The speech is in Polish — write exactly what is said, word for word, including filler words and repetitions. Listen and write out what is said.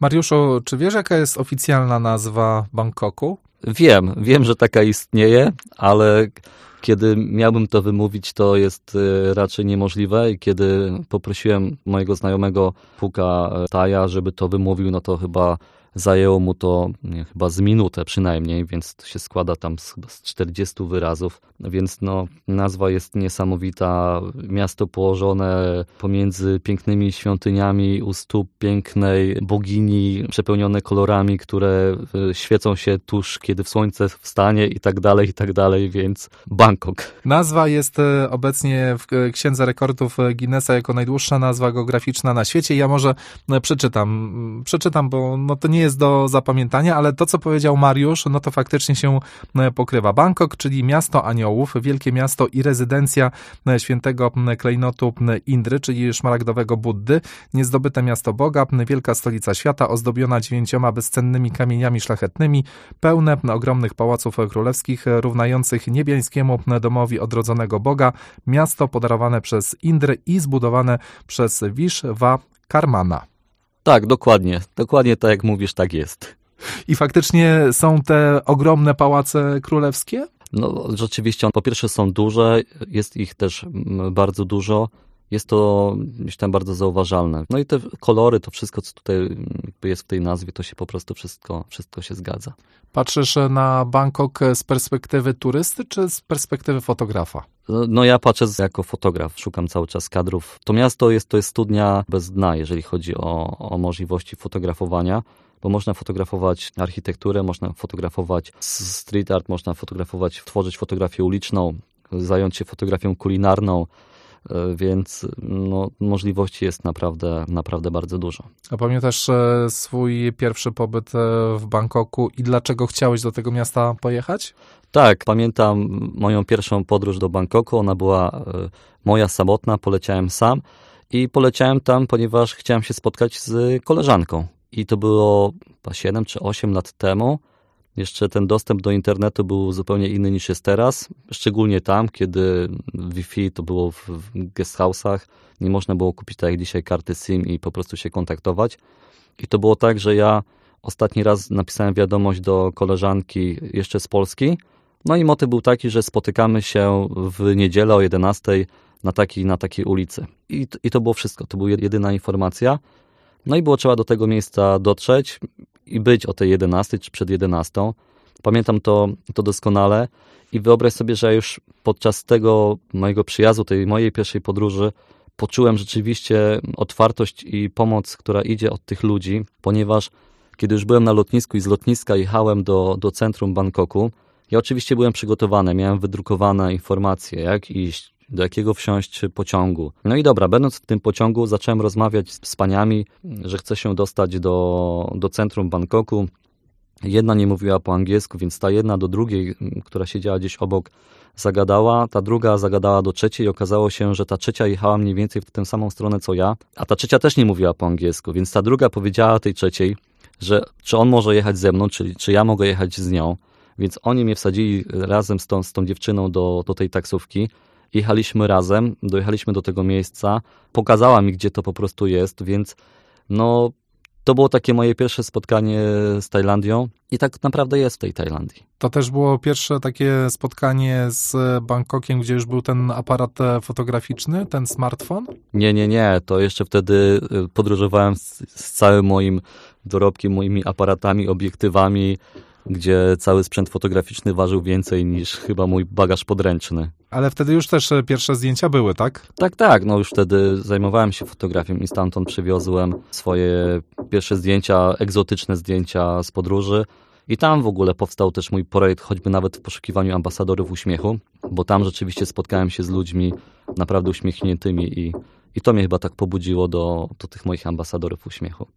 Mariuszu, czy wiesz, jaka jest oficjalna nazwa Bangkoku? Wiem, wiem, że taka istnieje, ale kiedy miałbym to wymówić, to jest raczej niemożliwe i kiedy poprosiłem mojego znajomego Puka Taja, żeby to wymówił, no to chyba zajęło mu to nie, chyba z minutę przynajmniej, więc to się składa tam z, z czterdziestu wyrazów, więc no nazwa jest niesamowita. Miasto położone pomiędzy pięknymi świątyniami u stóp pięknej bogini, przepełnione kolorami, które świecą się tuż, kiedy słońce wstanie i tak dalej, i tak dalej, więc Bangkok. Nazwa jest obecnie w Księdze Rekordów Guinnessa jako najdłuższa nazwa geograficzna na świecie. Ja może przeczytam, przeczytam, bo no to nie jest do zapamiętania, ale to, co powiedział Mariusz, no to faktycznie się pokrywa. Bangkok, czyli miasto aniołów, wielkie miasto i rezydencja świętego klejnotu Indry, czyli szmaragdowego Buddy, niezdobyte miasto Boga, wielka stolica świata, ozdobiona dziewięcioma bezcennymi kamieniami szlachetnymi, pełne ogromnych pałaców królewskich, równających niebiańskiemu domowi odrodzonego Boga, miasto podarowane przez Indrę i zbudowane przez Vishvakarmana. Tak, dokładnie. Dokładnie tak jak mówisz, tak jest. I faktycznie są te ogromne pałace królewskie? No rzeczywiście, po pierwsze są duże, jest ich też bardzo dużo. Jest to gdzieś tam bardzo zauważalne. No i te kolory, to wszystko, co tutaj jest w tej nazwie, to się po prostu wszystko, wszystko się zgadza. Patrzysz na Bangkok z perspektywy turysty, czy z perspektywy fotografa? No ja patrzę jako fotograf, szukam cały czas kadrów. To miasto jest, to jest studnia bez dna, jeżeli chodzi o, o możliwości fotografowania, bo można fotografować architekturę, można fotografować street art, można fotografować, tworzyć fotografię uliczną, zająć się fotografią kulinarną, więc no, możliwości jest naprawdę, naprawdę bardzo dużo. A pamiętasz swój pierwszy pobyt w Bangkoku i dlaczego chciałeś do tego miasta pojechać? Tak, pamiętam moją pierwszą podróż do Bangkoku, ona była moja samotna, poleciałem sam i poleciałem tam, ponieważ chciałem się spotkać z koleżanką i to było chyba siedem czy osiem lat temu. Jeszcze ten dostęp do internetu był zupełnie inny niż jest teraz, szczególnie tam, kiedy Wi-Fi to było w guest house'ach, nie można było kupić tak jak dzisiaj karty SIM i po prostu się kontaktować. I to było tak, że ja ostatni raz napisałem wiadomość do koleżanki jeszcze z Polski, no i motyw był taki, że spotykamy się w niedzielę o jedenastej na takiej, na takiej ulicy. I, I to było wszystko, to była jedyna informacja. No i było trzeba do tego miejsca dotrzeć i być o tej jedenastej czy przed jedenastą. Pamiętam to, to doskonale i wyobraź sobie, że już podczas tego mojego przyjazdu, tej mojej pierwszej podróży poczułem rzeczywiście otwartość i pomoc, która idzie od tych ludzi, ponieważ kiedy już byłem na lotnisku i z lotniska jechałem do, do centrum Bangkoku, ja oczywiście byłem przygotowany, miałem wydrukowane informacje, jak iść, do jakiego wsiąść pociągu. No i dobra, będąc w tym pociągu zacząłem rozmawiać z paniami, że chcę się dostać do, do centrum Bangkoku. Jedna nie mówiła po angielsku, więc ta jedna do drugiej, która siedziała gdzieś obok, zagadała, ta druga zagadała do trzeciej i okazało się, że ta trzecia jechała mniej więcej w tę samą stronę co ja, a ta trzecia też nie mówiła po angielsku, więc ta druga powiedziała tej trzeciej, że czy on może jechać ze mną, czyli czy ja mogę jechać z nią, więc oni mnie wsadzili razem z tą, z tą dziewczyną do, do tej taksówki. Jechaliśmy razem, dojechaliśmy do tego miejsca, pokazała mi, gdzie to po prostu jest, więc no to było takie moje pierwsze spotkanie z Tajlandią i tak naprawdę jest w tej Tajlandii. To też było pierwsze takie spotkanie z Bangkokiem, gdzie już był ten aparat fotograficzny, ten smartfon? Nie, nie, nie, to jeszcze wtedy podróżowałem z, z całym moim dorobkiem, moimi aparatami, obiektywami, gdzie cały sprzęt fotograficzny ważył więcej niż chyba mój bagaż podręczny. Ale wtedy już też pierwsze zdjęcia były, tak? Tak, tak. No już wtedy zajmowałem się fotografią i stamtąd przywiozłem swoje pierwsze zdjęcia, egzotyczne zdjęcia z podróży. I tam w ogóle powstał też mój projekt, choćby nawet w poszukiwaniu ambasadorów uśmiechu, bo tam rzeczywiście spotkałem się z ludźmi naprawdę uśmiechniętymi i, i to mnie chyba tak pobudziło do, do tych moich ambasadorów uśmiechu.